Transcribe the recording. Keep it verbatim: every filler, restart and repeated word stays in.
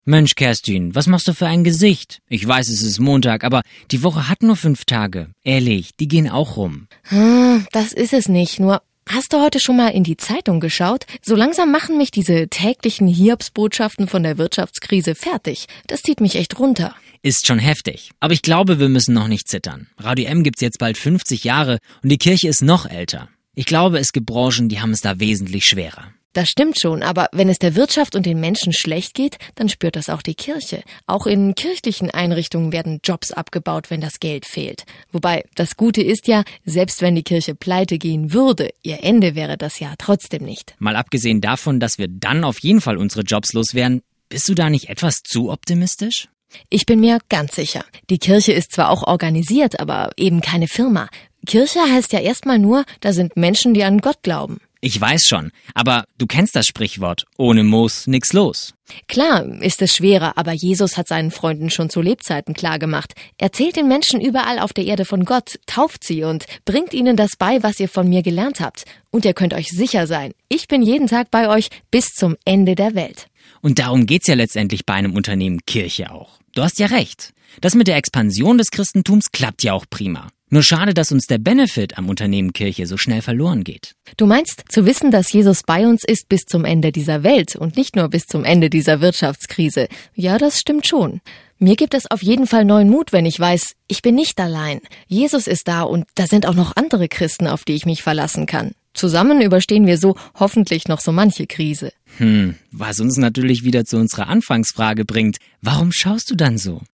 Mensch, Kerstin, was machst du für ein Gesicht? Ich weiß, es ist Montag, aber die Woche hat nur fünf Tage. Ehrlich, die gehen auch rum. Hm, das ist es nicht. Nur, hast du heute schon mal in die Zeitung geschaut? So langsam machen mich diese täglichen Hiobsbotschaften von der Wirtschaftskrise fertig. Das zieht mich echt runter. Ist schon heftig. Aber ich glaube, wir müssen noch nicht zittern. Radio M gibt's jetzt bald fünfzig Jahre und die Kirche ist noch älter. Ich glaube, es gibt Branchen, die haben es da wesentlich schwerer. Das stimmt schon, aber wenn es der Wirtschaft und den Menschen schlecht geht, dann spürt das auch die Kirche. Auch in kirchlichen Einrichtungen werden Jobs abgebaut, wenn das Geld fehlt. Wobei, das Gute ist ja, selbst wenn die Kirche pleite gehen würde, ihr Ende wäre das ja trotzdem nicht. Mal abgesehen davon, dass wir dann auf jeden Fall unsere Jobs loswerden, bist du da nicht etwas zu optimistisch? Ich bin mir ganz sicher. Die Kirche ist zwar auch organisiert, aber eben keine Firma. Kirche heißt ja erstmal nur, da sind Menschen, die an Gott glauben. Ich weiß schon, aber du kennst das Sprichwort, ohne Moos nix los. Klar ist es schwerer, aber Jesus hat seinen Freunden schon zu Lebzeiten klargemacht. Erzählt den Menschen überall auf der Erde von Gott, tauft sie und bringt ihnen das bei, was ihr von mir gelernt habt. Und ihr könnt euch sicher sein, ich bin jeden Tag bei euch bis zum Ende der Welt. Und darum geht's ja letztendlich bei einem Unternehmen Kirche auch. Du hast ja recht. Das mit der Expansion des Christentums klappt ja auch prima. Nur schade, dass uns der Benefit am Unternehmen Kirche so schnell verloren geht. Du meinst, zu wissen, dass Jesus bei uns ist bis zum Ende dieser Welt und nicht nur bis zum Ende dieser Wirtschaftskrise. Ja, das stimmt schon. Mir gibt es auf jeden Fall neuen Mut, wenn ich weiß, ich bin nicht allein. Jesus ist da und da sind auch noch andere Christen, auf die ich mich verlassen kann. Zusammen überstehen wir so hoffentlich noch so manche Krise. Hm, was uns natürlich wieder zu unserer Anfangsfrage bringt. Warum schaust du dann so?